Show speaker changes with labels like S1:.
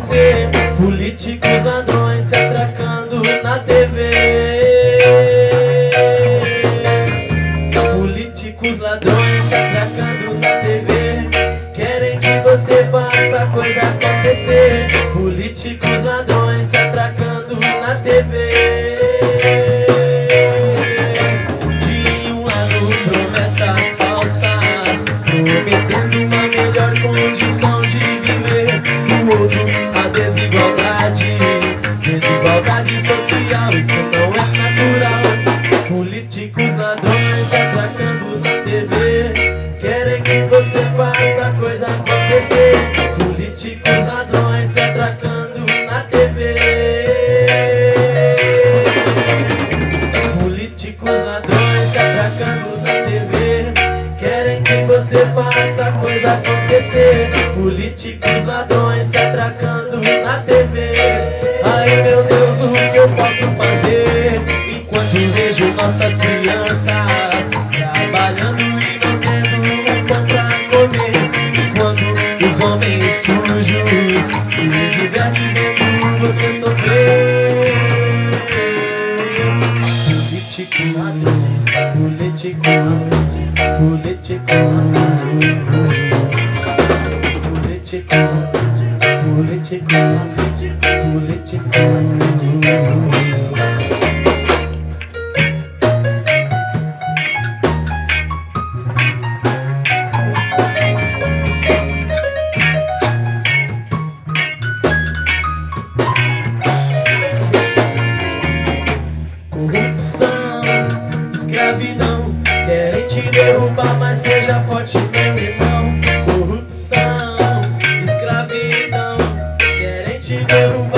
S1: acontecer. Políticos ladrões se atracando na TV. Políticos ladrões se atracando na TV. Querem que você faça coisa acontecer. Políticos ladrões se atracando na TV. De um lado promessas falsas, prometendo uma melhor condição de viver. Do outro a desigualdade, desigualdade social, isso não é natural. Políticos ladrões se atracando na TV. Querem que você faça coisa acontecer. Políticos ladrões se atracando na TV. Políticos ladrões se atracando na TV. Querem que você faça coisa acontecer. Políticos ladrões se atracando na TV. Ai meu Deus, o que eu posso fazer enquanto vejo nossas crianças trabalhando e não tendo um pão pra comer? Enquanto os homens sujos se divertem vendo você sofrer. Político ladrão, político ladrão, político ladrão, político ladrão, político ladrão, político ladrão. Corrupção, escravidão, querem te derrubar, mas seja forte, meu irmão. Corrupção, escravidão, querem te derrubar.